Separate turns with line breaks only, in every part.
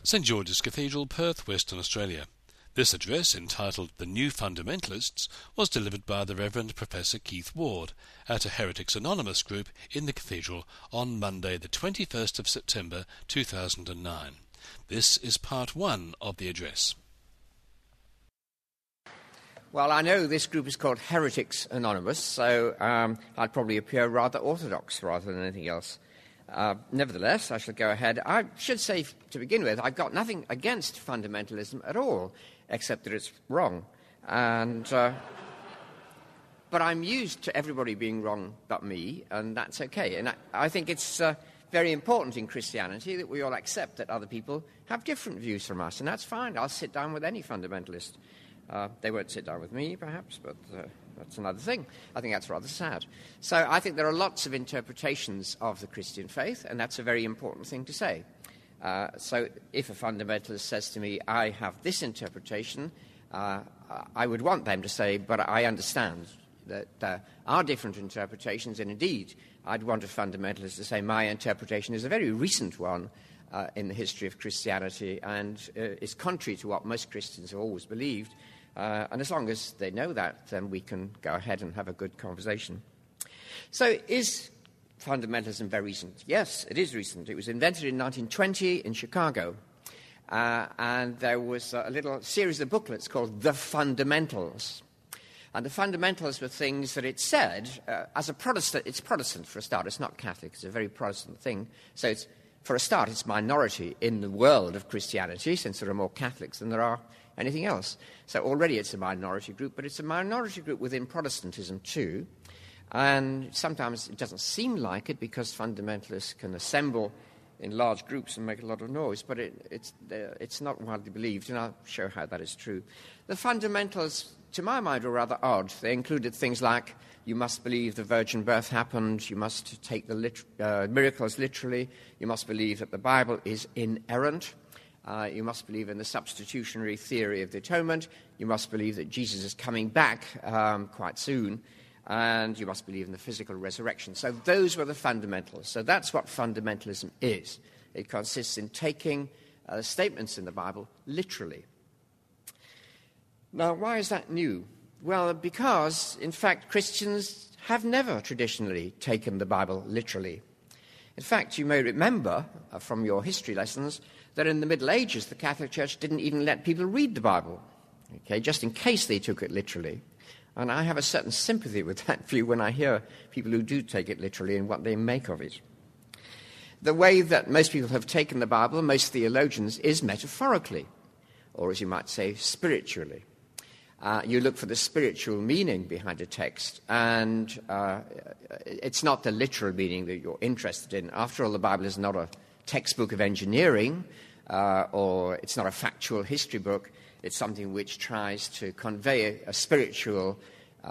St George's Cathedral, Perth, Western Australia. This address, entitled The New Fundamentalists, was delivered by the Reverend Professor Keith Ward at a Heretics Anonymous group in the Cathedral on Monday the 21st of September 2009. This is part one of the address.
Well, I know this group is called Heretics Anonymous, so I'd probably appear rather orthodox rather than anything else. Nevertheless, I shall go ahead. I should say, to begin with, I've got nothing against fundamentalism at all, except that it's wrong. But I'm used to everybody being wrong but me, and that's okay. And I think it's very important in Christianity that we all accept that other people have different views from us, and that's fine. I'll sit down with any fundamentalist. They won't sit down with me, perhaps, but that's another thing. I think that's rather sad. So I think there are lots of interpretations of the Christian faith, and that's a very important thing to say. So if a fundamentalist says to me, I have this interpretation, I would want them to say, but I understand that there are different interpretations, and indeed, I'd want a fundamentalist to say, my interpretation is a very recent one in the history of Christianity, and is contrary to what most Christians have always believed. And as long as they know that, then we can go ahead and have a good conversation. So is fundamentalism very recent? Yes, it is recent. It was invented in 1920 in Chicago. And there was a little series of booklets called The Fundamentals. And the fundamentals were things that it said, as a Protestant, it's Protestant for a start. It's not Catholic. It's a very Protestant thing. So for a start, it's minority in the world of Christianity, since there are more Catholics than there are anything else. So already it's a minority group, but it's a minority group within Protestantism too. And sometimes it doesn't seem like it because fundamentalists can assemble in large groups and make a lot of noise, but it's not widely believed, and I'll show how that is true. The fundamentals, to my mind, were rather odd. They included things like you must believe the virgin birth happened, you must take the miracles literally, you must believe that the Bible is inerrant, you must believe in the substitutionary theory of the atonement, you must believe that Jesus is coming back quite soon, and you must believe in the physical resurrection. So those were the fundamentals. So that's what fundamentalism is. It consists in taking statements in the Bible literally. Now, why is that new? Well, because, in fact, Christians have never traditionally taken the Bible literally. In fact, you may remember from your history lessons that in the Middle Ages, the Catholic Church didn't even let people read the Bible, just in case they took it literally. And I have a certain sympathy with that view when I hear people who do take it literally and what they make of it. The way that most people have taken the Bible, most theologians, is metaphorically, or as you might say, spiritually. You look for the spiritual meaning behind a text, and it's not the literal meaning that you're interested in. After all, the Bible is not a textbook of engineering, or it's not a factual history book. It's something which tries to convey a spiritual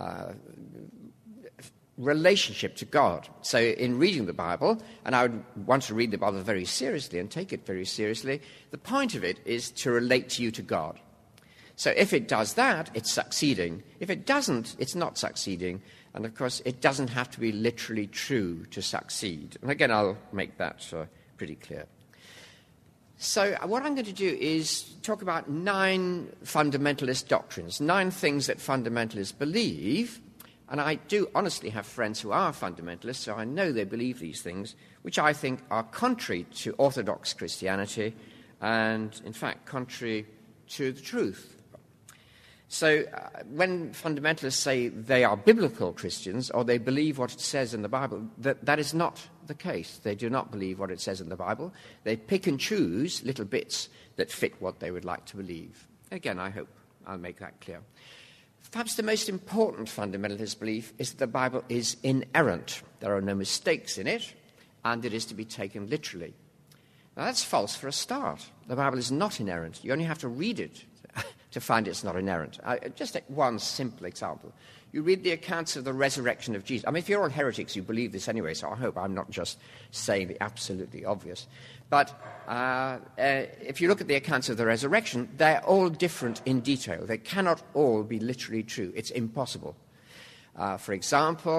relationship to God. So in reading the Bible, and I would want to read the Bible very seriously and take it very seriously, the point of it is to relate you to God. So if it does that, it's succeeding. If it doesn't, it's not succeeding. And of course, it doesn't have to be literally true to succeed. And again, I'll make that pretty clear. So what I'm going to do is talk about 9 fundamentalist doctrines, 9 things that fundamentalists believe. And I do honestly have friends who are fundamentalists, so I know they believe these things, which I think are contrary to Orthodox Christianity and, in fact, contrary to the truth. So when fundamentalists say they are biblical Christians or they believe what it says in the Bible, that is not the case. They do not believe what it says in the Bible. They pick and choose little bits that fit what they would like to believe. Again, I hope I'll make that clear. Perhaps the most important fundamentalist belief is that the Bible is inerrant. There are no mistakes in it, and it is to be taken literally. Now, that's false for a start. The Bible is not inerrant. You only have to read it to find it's not inerrant. Just take one simple example. You read the accounts of the resurrection of Jesus. I mean, if you're all heretics, you believe this anyway, so I hope I'm not just saying the absolutely obvious. But if you look at the accounts of the resurrection, they're all different in detail. They cannot all be literally true. It's impossible. For example,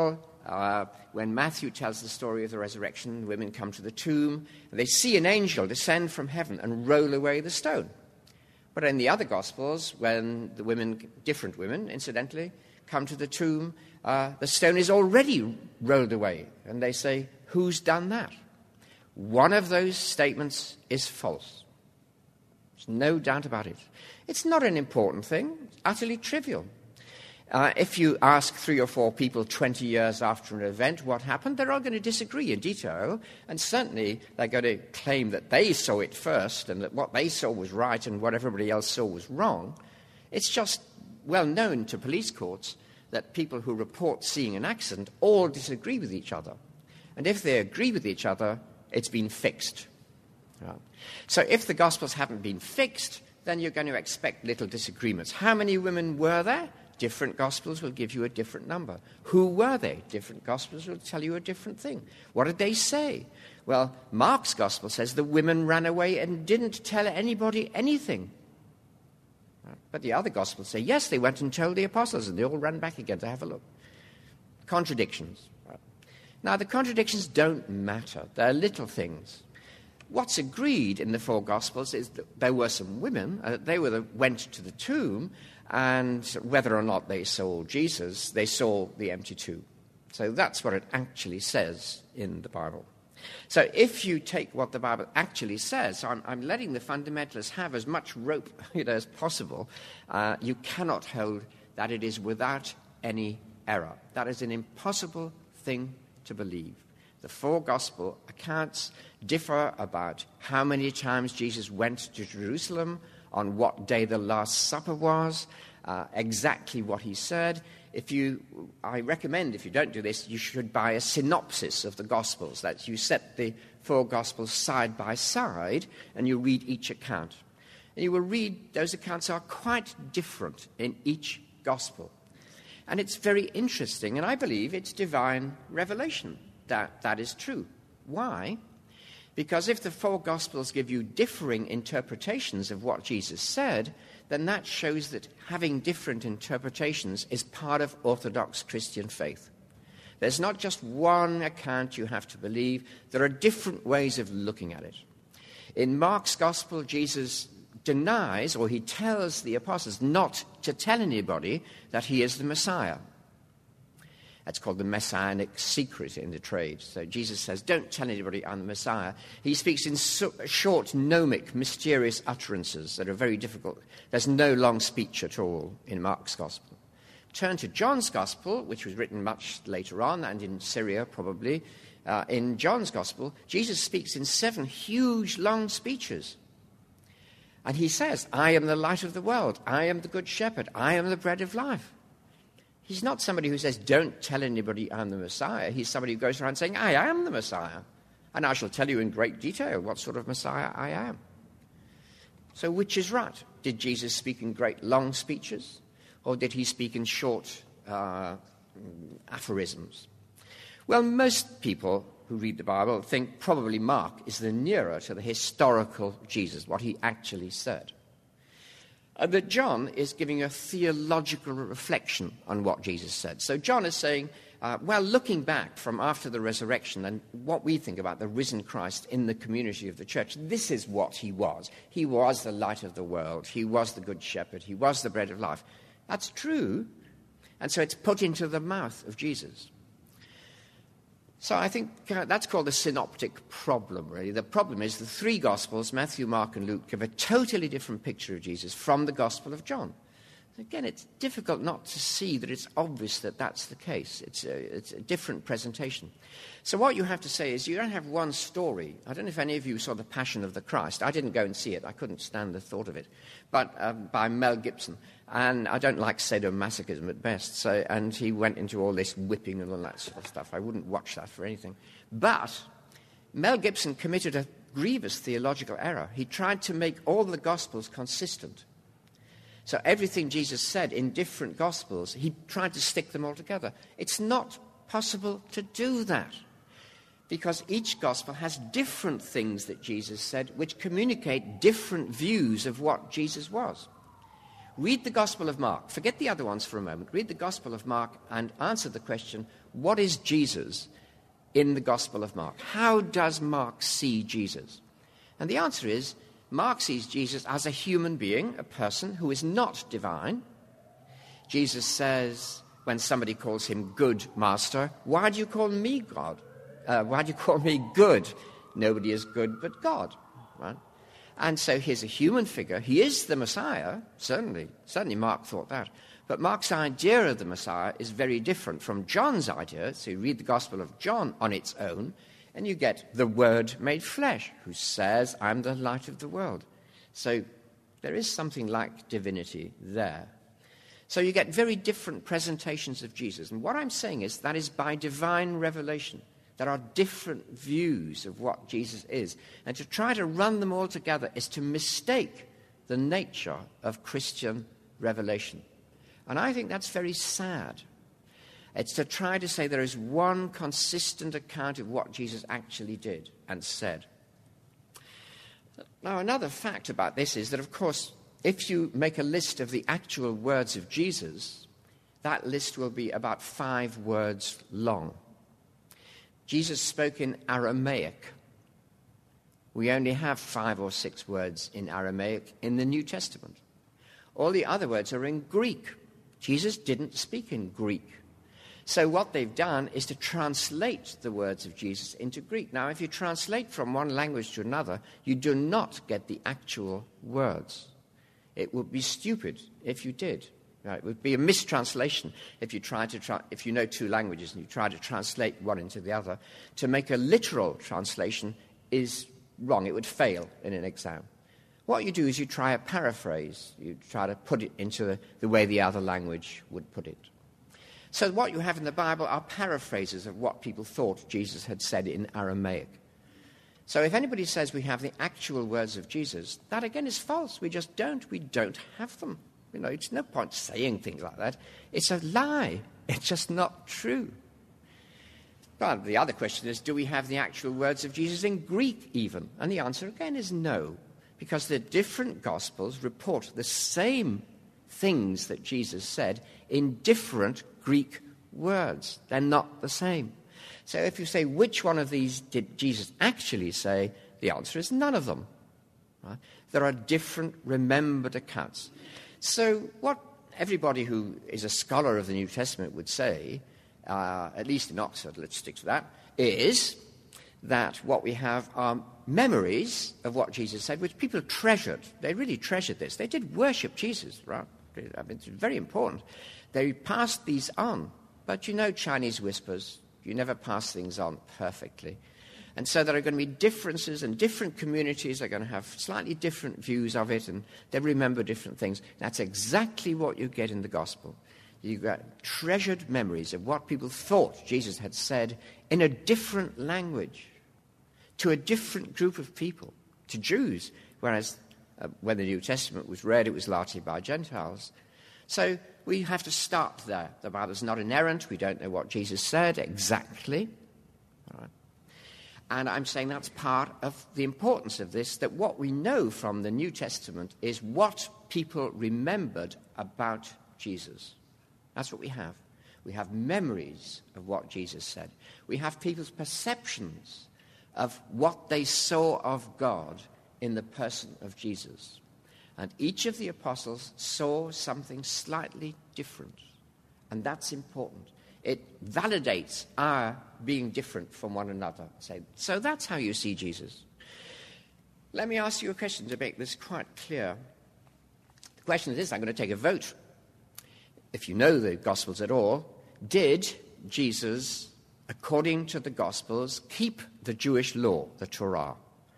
when Matthew tells the story of the resurrection, women come to the tomb, and they see an angel descend from heaven and roll away the stone. But in the other Gospels, when the women, different women, incidentally, come to the tomb, the stone is already rolled away. And they say, who's done that? One of those statements is false. There's no doubt about it. It's not an important thing. It's utterly trivial. If you ask 3 or 4 people 20 years after an event what happened, they're all going to disagree in detail, and certainly they're going to claim that they saw it first and that what they saw was right and what everybody else saw was wrong. It's just well known to police courts that people who report seeing an accident all disagree with each other. And if they agree with each other, it's been fixed. Right. So if the Gospels haven't been fixed, then you're going to expect little disagreements. How many women were there? Different Gospels will give you a different number. Who were they? Different Gospels will tell you a different thing. What did they say? Well, Mark's Gospel says the women ran away and didn't tell anybody anything. But the other Gospels say, yes, they went and told the apostles, and they all ran back again to have a look. Contradictions. Now, the contradictions don't matter. They're little things. What's agreed in the 4 Gospels is that there were some women, went to the tomb, and whether or not they saw Jesus, they saw the empty tomb. So that's what it actually says in the Bible. So if you take what the Bible actually says, I'm letting the fundamentalists have as much rope as possible. You cannot hold that it is without any error. That is an impossible thing to believe. The 4 gospel accounts differ about how many times Jesus went to Jerusalem, on what day the Last Supper was, exactly what he said. I recommend, if you don't do this, you should buy a synopsis of the Gospels. That you set the 4 Gospels side by side and you read each account. And you will read those accounts are quite different in each Gospel. And it's very interesting, and I believe it's divine revelation that is true. Why? Because if the 4 Gospels give you differing interpretations of what Jesus said, then that shows that having different interpretations is part of Orthodox Christian faith. There's not just one account you have to believe. There are different ways of looking at it. In Mark's Gospel, Jesus denies, or he tells the apostles not to tell anybody that he is the Messiah. That's called the messianic secret in the trade. So Jesus says, don't tell anybody I'm the Messiah. He speaks in short, gnomic, mysterious utterances that are very difficult. There's no long speech at all in Mark's Gospel. Turn to John's Gospel, which was written much later on, and in Syria probably. In John's Gospel, Jesus speaks in 7 huge, long speeches. And he says, I am the light of the world. I am the good shepherd. I am the bread of life. He's not somebody who says, don't tell anybody I'm the Messiah. He's somebody who goes around saying, I am the Messiah. And I shall tell you in great detail what sort of Messiah I am. So which is right? Did Jesus speak in great long speeches? Or did he speak in short aphorisms? Well, most people who read the Bible think probably Mark is the nearer to the historical Jesus, what he actually said. That John is giving a theological reflection on what Jesus said. So John is saying, looking back from after the resurrection and what we think about the risen Christ in the community of the church, this is what he was. He was the light of the world. He was the good shepherd. He was the bread of life. That's true. And so it's put into the mouth of Jesus. So I think that's called the synoptic problem, really. The problem is the 3 Gospels, Matthew, Mark, and Luke, give a totally different picture of Jesus from the Gospel of John. Again, it's difficult not to see that it's obvious that that's the case. It's a different presentation. So what you have to say is you don't have one story. I don't know if any of you saw The Passion of the Christ. I didn't go and see it. I couldn't stand the thought of it. But by Mel Gibson. And I don't like sadomasochism at best. And he went into all this whipping and all that sort of stuff. I wouldn't watch that for anything. But Mel Gibson committed a grievous theological error. He tried to make all the Gospels consistent. So everything Jesus said in different Gospels, he tried to stick them all together. It's not possible to do that because each Gospel has different things that Jesus said which communicate different views of what Jesus was. Read the Gospel of Mark. Forget the other ones for a moment. Read the Gospel of Mark and answer the question, what is Jesus in the Gospel of Mark? How does Mark see Jesus? And the answer is, Mark sees Jesus as a human being, a person who is not divine. Jesus says, when somebody calls him good master, why do you call me God? Why do you call me good? Nobody is good but God, right? And so here's a human figure. He is the Messiah, certainly. Certainly Mark thought that. But Mark's idea of the Messiah is very different from John's idea. So you read the Gospel of John on its own, and you get the Word made flesh, who says, I'm the light of the world. So there is something like divinity there. So you get very different presentations of Jesus. And what I'm saying is that is by divine revelation. There are different views of what Jesus is. And to try to run them all together is to mistake the nature of Christian revelation. And I think that's very sad. It's to try to say there is one consistent account of what Jesus actually did and said. Now, another fact about this is that, of course, if you make a list of the actual words of Jesus, that list will be about 5 words long. Jesus spoke in Aramaic. We only have 5 or 6 words in Aramaic in the New Testament. All the other words are in Greek. Jesus didn't speak in Greek. So what they've done is to translate the words of Jesus into Greek. Now, if you translate from one language to another, you do not get the actual words. It would be stupid if you did. Right? It would be a mistranslation if you if you know 2 languages and you try to translate one into the other. To make a literal translation is wrong. It would fail in an exam. What you do is you try a paraphrase. You try to put it into the way the other language would put it. So what you have in the Bible are paraphrases of what people thought Jesus had said in Aramaic. So if anybody says we have the actual words of Jesus, that again is false. We just don't. We don't have them. You know, it's no point saying things like that. It's a lie. It's just not true. But the other question is, do we have the actual words of Jesus in Greek even? And the answer again is no, because the different Gospels report the same things that Jesus said in different Greek words. They're not the same. So if you say, which one of these did Jesus actually say, the answer is none of them. Right? There are different remembered accounts. So what everybody who is a scholar of the New Testament would say, at least in Oxford, let's stick to that, is that what we have are memories of what Jesus said, which people treasured. They really treasured this. They did worship Jesus, right? I mean, it's very important. They passed these on. But you know Chinese whispers. You never pass things on perfectly. And so there are going to be differences, and different communities are going to have slightly different views of it, and they remember different things. That's exactly what you get in the gospel. You get treasured memories of what people thought Jesus had said in a different language to a different group of people, to Jews, whereas when the New Testament was read, it was largely by Gentiles. So we have to start there. The Bible's not inerrant. We don't know what Jesus said exactly. All right. And I'm saying that's part of the importance of this, that what we know from the New Testament is what people remembered about Jesus. That's what we have. We have memories of what Jesus said. We have people's perceptions of what they saw of God in the person of Jesus. And each of the apostles saw something slightly different. And that's important. It validates our being different from one another. So that's how you see Jesus. Let me ask you a question to make this quite clear. The question is this: I'm going to take a vote. If you know the Gospels at all, did Jesus, according to the Gospels, keep the Jewish law, the Torah,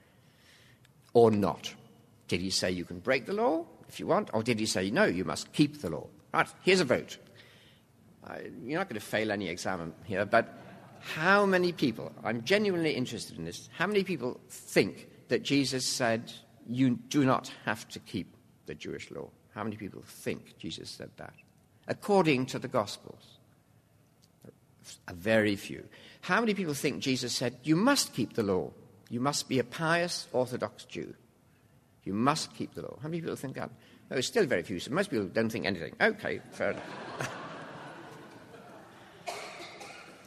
or not? Did he say you can break the law if you want, or did he say, no, you must keep the law? Right, here's a vote. You're not going to fail any exam here, but how many people, I'm genuinely interested in this, how many people think that Jesus said you do not have to keep the Jewish law? How many people think Jesus said that? According to the Gospels. A very few. How many people think Jesus said you must keep the law? You must be a pious Orthodox Jew. You must keep the law. How many people think that? No, it's still very few, so most people don't think anything. Okay, fair enough.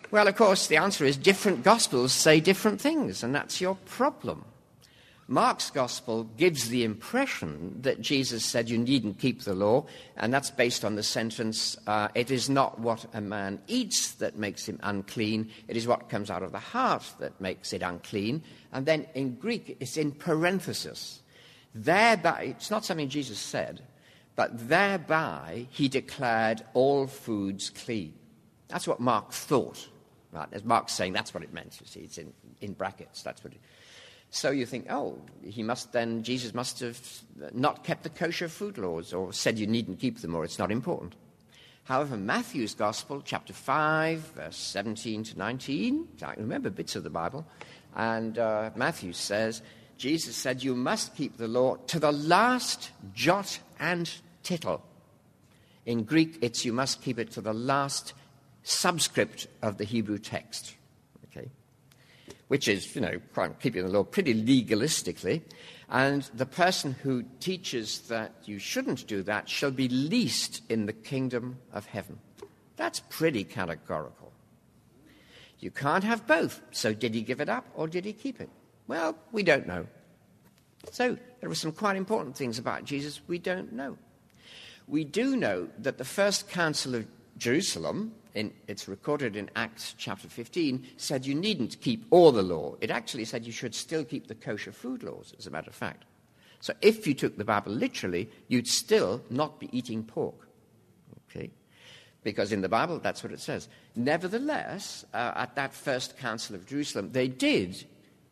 Well, of course, the answer is different Gospels say different things, and that's your problem. Mark's Gospel gives the impression that Jesus said you needn't keep the law, and that's based on the sentence, it is not what a man eats that makes him unclean, it is what comes out of the heart that makes it unclean. And then in Greek, it's in parenthesis. Thereby, it's not something Jesus said, but thereby he declared all foods clean. That's what Mark thought. Right? As Mark's saying, that's what it meant. You see, it's in brackets. That's what it. So you think, Jesus must have not kept the kosher food laws, or said you needn't keep them, or it's not important. However, Matthew's Gospel, chapter 5, verse 17 to 19, I remember bits of the Bible, and Matthew says, Jesus said, you must keep the law to the last jot and tittle. In Greek, it's you must keep it to the last subscript of the Hebrew text, okay, which is, keeping the law pretty legalistically. And the person who teaches that you shouldn't do that shall be least in the kingdom of heaven. That's pretty categorical. You can't have both. So did he give it up or did he keep it? Well, we don't know. So there are some quite important things about Jesus we don't know. We do know that the first council of Jerusalem, it's recorded in Acts chapter 15, said you needn't keep all the law. It actually said you should still keep the kosher food laws, as a matter of fact. So if you took the Bible literally, you'd still not be eating pork. Okay? Because in the Bible, that's what it says. Nevertheless, at that first council of Jerusalem, they did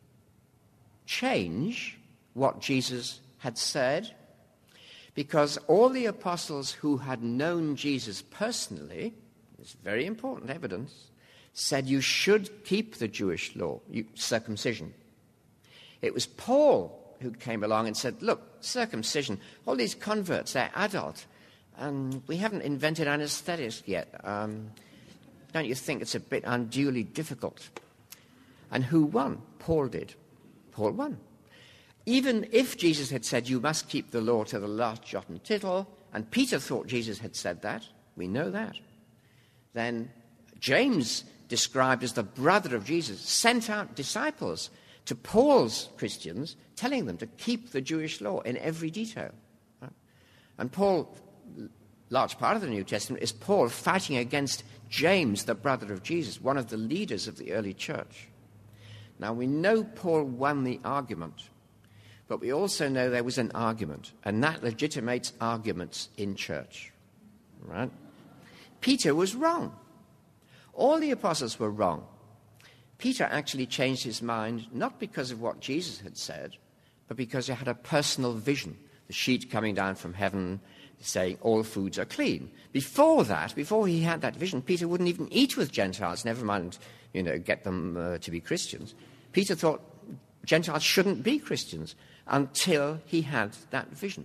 change what Jesus had said, because all the apostles who had known Jesus personally, it's very important evidence, said you should keep the Jewish law, circumcision. It was Paul who came along and said, look, circumcision, all these converts, they're adult, and we haven't invented anesthetics yet. Don't you think it's a bit unduly difficult? And who won? Paul did. Paul won. Even if Jesus had said, you must keep the law to the last jot and tittle, and Peter thought Jesus had said that, we know that, then James, described as the brother of Jesus, sent out disciples to Paul's Christians, telling them to keep the Jewish law in every detail. Right? And Paul, large part of the New Testament, is Paul fighting against James, the brother of Jesus, one of the leaders of the early church. Now, we know Paul won the argument, but we also know there was an argument, and that legitimates arguments in church. Right? Peter was wrong. All the apostles were wrong. Peter actually changed his mind, not because of what Jesus had said, but because he had a personal vision, the sheet coming down from heaven saying all foods are clean. Before that, before he had that vision, Peter wouldn't even eat with Gentiles, never mind, get them to be Christians. Peter thought Gentiles shouldn't be Christians until he had that vision.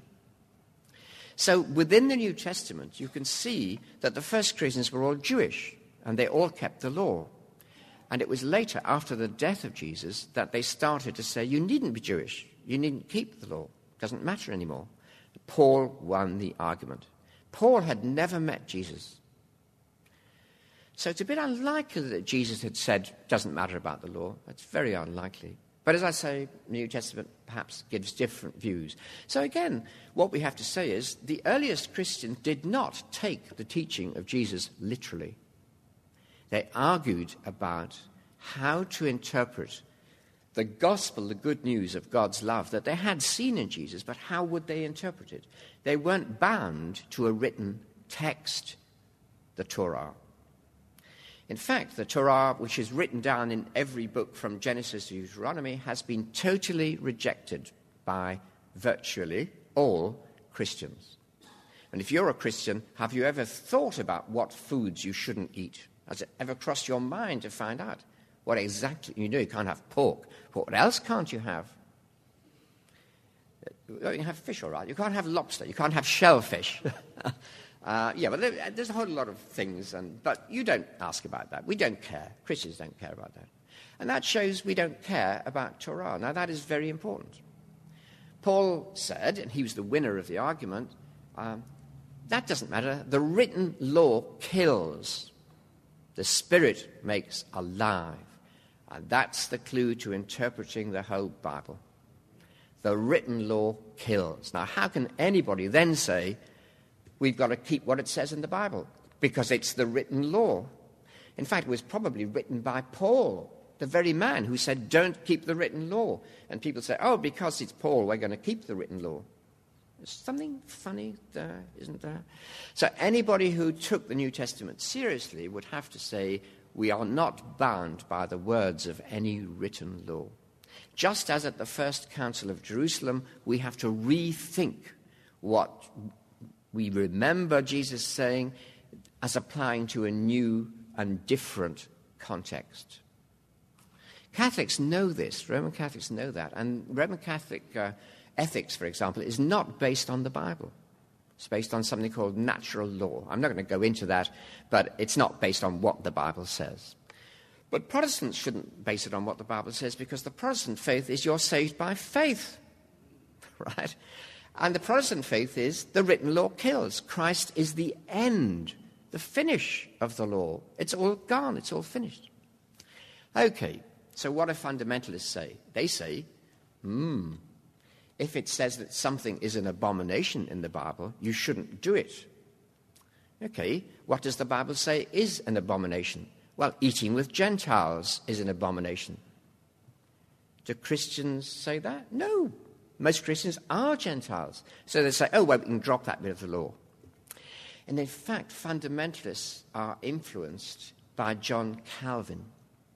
So within the New Testament, you can see that the first Christians were all Jewish, and they all kept the law. And it was later, after the death of Jesus, that they started to say, you needn't be Jewish, you needn't keep the law, it doesn't matter anymore. Paul won the argument. Paul had never met Jesus. So it's a bit unlikely that Jesus had said, doesn't matter about the law. It's very unlikely. But as I say, the New Testament perhaps gives different views. So again, what we have to say is the earliest Christians did not take the teaching of Jesus literally. They argued about how to interpret the gospel, the good news of God's love that they had seen in Jesus, but how would they interpret it? They weren't bound to a written text, the Torah. In fact, the Torah, which is written down in every book from Genesis to Deuteronomy, has been totally rejected by virtually all Christians. And if you're a Christian, have you ever thought about what foods you shouldn't eat? Has it ever crossed your mind to find out what exactly you know? You can't have pork. What else can't you have? You can have fish, all right. You can't have lobster. You can't have shellfish. But there's a whole lot of things, but you don't ask about that. We don't care. Christians don't care about that. And that shows we don't care about Torah. Now, that is very important. Paul said, and he was the winner of the argument, that doesn't matter. The written law kills. The Spirit makes alive. And that's the clue to interpreting the whole Bible. The written law kills. Now, how can anybody then say, we've got to keep what it says in the Bible? Because it's the written law. In fact, it was probably written by Paul, the very man who said, don't keep the written law. And people say, oh, because it's Paul, we're going to keep the written law. There's something funny there, isn't there? So anybody who took the New Testament seriously would have to say, we are not bound by the words of any written law. Just as at the First Council of Jerusalem, we have to rethink what we remember Jesus saying as applying to a new and different context. Catholics know this. Roman Catholics know that. And Roman Catholic ethics, for example, is not based on the Bible. It's based on something called natural law. I'm not going to go into that, but it's not based on what the Bible says. But Protestants shouldn't base it on what the Bible says, because the Protestant faith is you're saved by faith, right? And the Protestant faith is the written law kills. Christ is the end, the finish of the law. It's all gone. It's all finished. Okay, so what do fundamentalists say? They say, if it says that something is an abomination in the Bible, you shouldn't do it. Okay, what does the Bible say is an abomination? Well, eating with Gentiles is an abomination. Do Christians say that? No. Most Christians are Gentiles. So they say, oh, well, we can drop that bit of the law. And in fact, fundamentalists are influenced by John Calvin.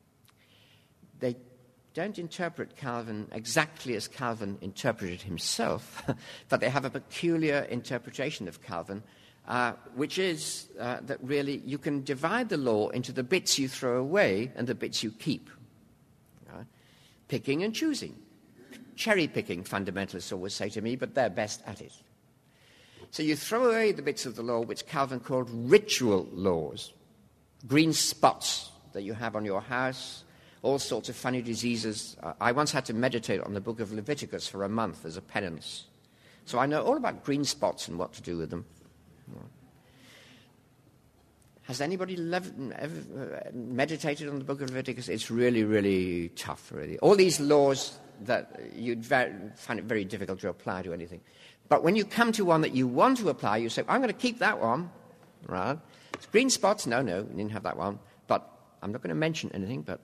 They don't interpret Calvin exactly as Calvin interpreted himself, but they have a peculiar interpretation of Calvin, which is that really you can divide the law into the bits you throw away and the bits you keep. Picking and choosing. Cherry-picking, fundamentalists always say to me, but they're best at it. So you throw away the bits of the law which Calvin called ritual laws, green spots that you have on your house, all sorts of funny diseases. I once had to meditate on the book of Leviticus for a month as a penance. So I know all about green spots and what to do with them. Has anybody ever meditated on the book of Leviticus? It's really, really tough, really. All these laws that you'd find it very difficult to apply to anything. But when you come to one that you want to apply, you say, I'm going to keep that one. Right? It's green spots? No, we didn't have that one. But I'm not going to mention anything, but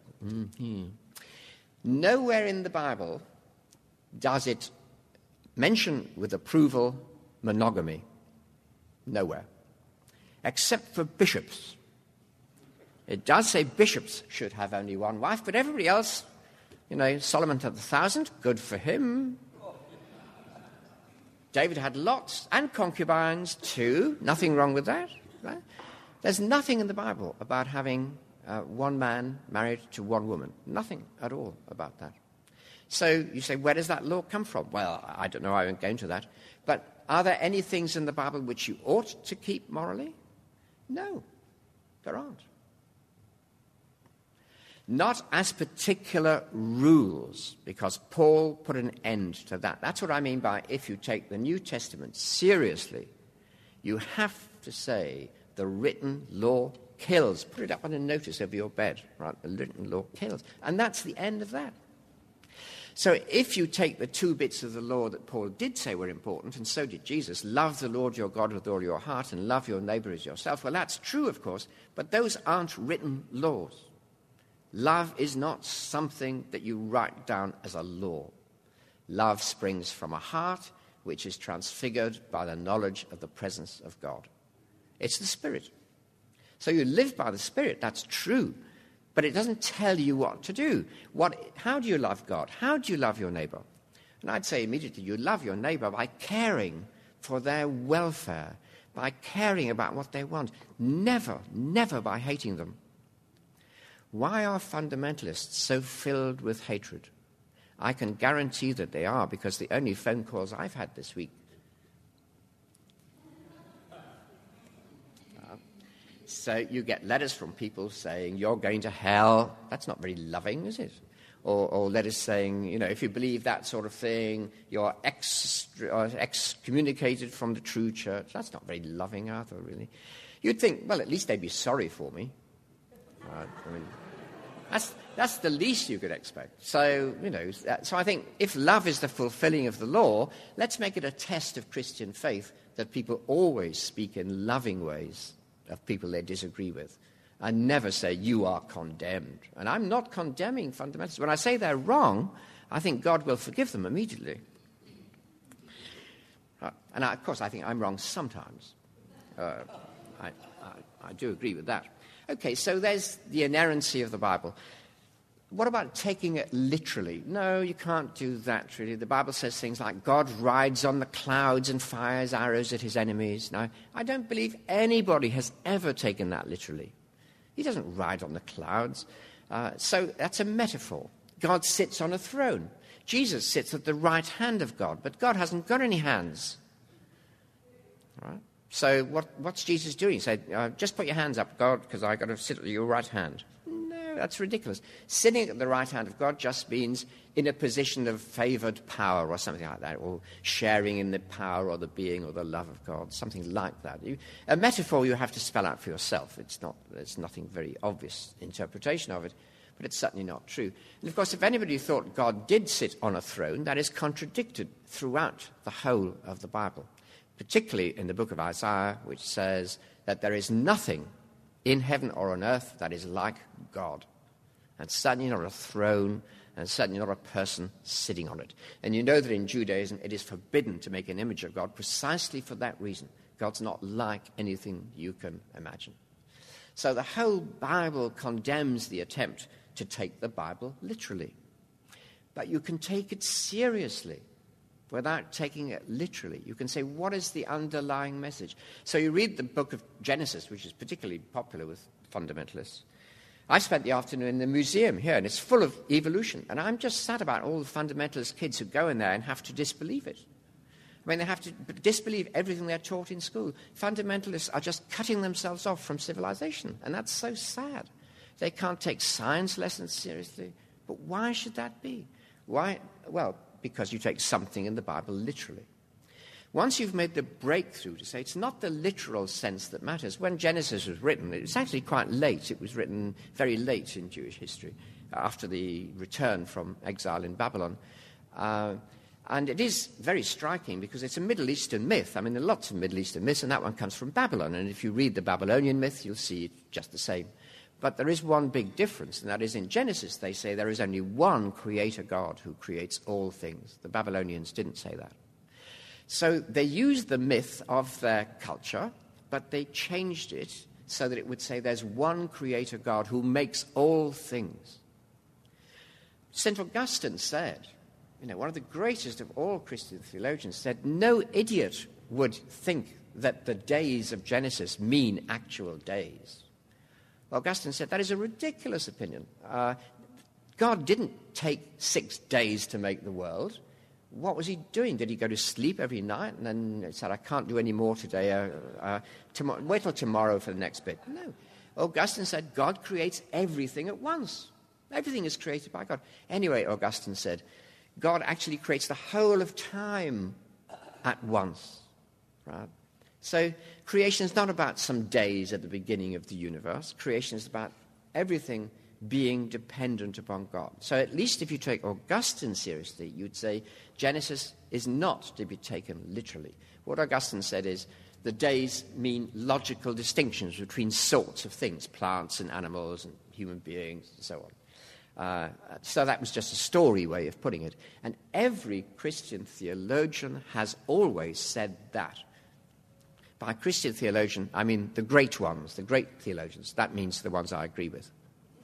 nowhere in the Bible does it mention with approval monogamy. Nowhere. Except for bishops. It does say bishops should have only one wife, but everybody else, Solomon had 1,000, good for him. David had lots, and concubines too, nothing wrong with that. Right? There's nothing in the Bible about having one man married to one woman. Nothing at all about that. So you say, where does that law come from? Well, I don't know, I won't go into that. But are there any things in the Bible which you ought to keep morally? No, there aren't. Not as particular rules, because Paul put an end to that. That's what I mean by if you take the New Testament seriously, you have to say the written law kills. Put it up on a notice over your bed, right? The written law kills. And that's the end of that. So if you take the two bits of the law that Paul did say were important, and so did Jesus, love the Lord your God with all your heart and love your neighbor as yourself, well, that's true, of course, but those aren't written laws. Love is not something that you write down as a law. Love springs from a heart which is transfigured by the knowledge of the presence of God. It's the Spirit. So you live by the Spirit, that's true. But it doesn't tell you what to do. How do you love God? How do you love your neighbor? And I'd say immediately you love your neighbor by caring for their welfare, by caring about what they want. Never, never by hating them. Why are fundamentalists so filled with hatred? I can guarantee that they are, because the only phone calls I've had this week. So you get letters from people saying, you're going to hell. That's not very loving, is it? Or letters saying, if you believe that sort of thing, you're excommunicated from the true church. That's not very loving either, really. You'd think, well, at least they'd be sorry for me. Right? I mean, that's the least you could expect. So, so I think if love is the fulfilling of the law, let's make it a test of Christian faith that people always speak in loving ways of people they disagree with and never say, you are condemned. And I'm not condemning fundamentalists. When I say they're wrong, I think God will forgive them immediately. And of course, I think I'm wrong sometimes. I do agree with that. Okay, so there's the inerrancy of the Bible. What about taking it literally? No, you can't do that, really. The Bible says things like, God rides on the clouds and fires arrows at his enemies. Now, I don't believe anybody has ever taken that literally. He doesn't ride on the clouds. So that's a metaphor. God sits on a throne. Jesus sits at the right hand of God, but God hasn't got any hands. All right? So what's Jesus doing? He said, just put your hands up, God, because I've got to sit at your right hand. No, that's ridiculous. Sitting at the right hand of God just means in a position of favored power or something like that, or sharing in the power or the being or the love of God, something like that. A metaphor you have to spell out for yourself. There's nothing very obvious interpretation of it, but it's certainly not true. And of course, if anybody thought God did sit on a throne, that is contradicted throughout the whole of the Bible, particularly in the book of Isaiah, which says that there is nothing in heaven or on earth that is like God. And certainly not a throne, and certainly not a person sitting on it. And you know that in Judaism it is forbidden to make an image of God precisely for that reason. God's not like anything you can imagine. So the whole Bible condemns the attempt to take the Bible literally. But you can take it seriously without taking it literally. You can say, what is the underlying message? So you read the book of Genesis, which is particularly popular with fundamentalists. I spent the afternoon in the museum here, and it's full of evolution. And I'm just sad about all the fundamentalist kids who go in there and have to disbelieve it. I mean, they have to disbelieve everything they're taught in school. Fundamentalists are just cutting themselves off from civilization, and that's so sad. They can't take science lessons seriously. But why should that be? Why? Well, because you take something in the Bible literally. Once you've made the breakthrough to say it's not the literal sense that matters. When Genesis was written, it was actually quite late. It was written very late in Jewish history, after the return from exile in Babylon. And it is very striking because it's a Middle Eastern myth. I mean, there are lots of Middle Eastern myths, and that one comes from Babylon. And if you read the Babylonian myth, you'll see it just the same. But there is one big difference, and that is in Genesis they say there is only one creator God who creates all things. The Babylonians didn't say that. So they used the myth of their culture, but they changed it so that it would say there's one creator God who makes all things. St. Augustine said, one of the greatest of all Christian theologians said, no idiot would think that the days of Genesis mean actual days. Augustine said that is a ridiculous opinion. God didn't take 6 days to make the world. What was he doing? Did he go to sleep every night and then said, I can't do any more today, wait till tomorrow for the next bit? No. Augustine said God creates everything at once. Everything is created by God. Anyway, Augustine said, God actually creates the whole of time at once. Right? So creation is not about some days at the beginning of the universe. Creation is about everything being dependent upon God. So at least if you take Augustine seriously, you'd say Genesis is not to be taken literally. What Augustine said is the days mean logical distinctions between sorts of things, plants and animals and human beings and so on. So that was just a story way of putting it. And every Christian theologian has always said that. By Christian theologian, I mean the great ones, the great theologians. That means the ones I agree with.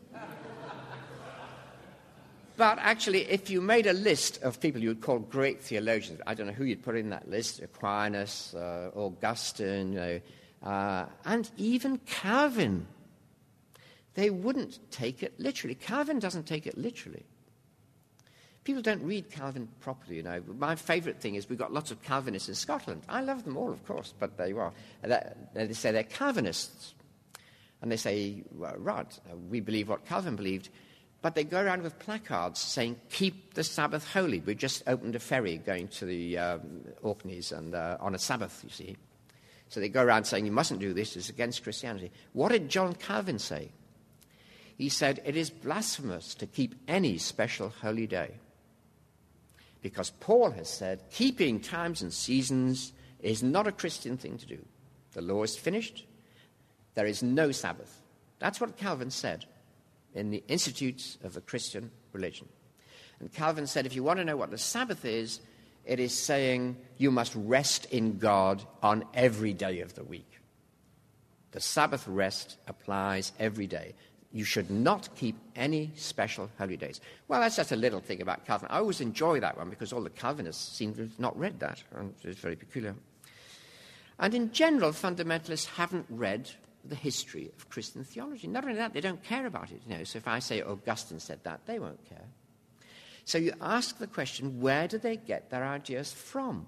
But actually, if you made a list of people you would call great theologians, I don't know who you'd put in that list, Aquinas, Augustine, and even Calvin, they wouldn't take it literally. Calvin doesn't take it literally. People don't read Calvin properly, My favourite thing is we've got lots of Calvinists in Scotland. I love them all, of course, but they say they're Calvinists. And they say, well, right, we believe what Calvin believed. But they go around with placards saying, keep the Sabbath holy. We just opened a ferry going to the Orkneys and on a Sabbath, you see. So they go around saying, you mustn't do this, it's against Christianity. What did John Calvin say? he said, it is blasphemous to keep any special holy day. Because Paul has said, keeping times and seasons is not a Christian thing to do. The law is finished. There is no Sabbath. That's what Calvin said in the Institutes of the Christian Religion. And Calvin said, if you want to know what the Sabbath is, it is saying you must rest in God on every day of the week. The Sabbath rest applies every day. You should not keep any special holy days. Well, that's just a little thing about Calvin. I always enjoy that one because all the Calvinists seem to have not read that. And it's very peculiar. And in general, fundamentalists haven't read the history of Christian theology. Not only that, they don't care about it. So if I say Augustine said that, they won't care. So you ask the question, where do they get their ideas from?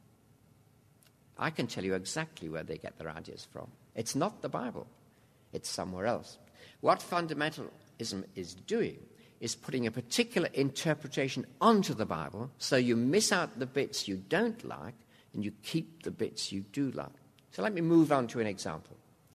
I can tell you exactly where they get their ideas from. It's not the Bible. It's somewhere else. What fundamentalism is doing is putting a particular interpretation onto the Bible so you miss out the bits you don't like and you keep the bits you do like. So let me move on to an example.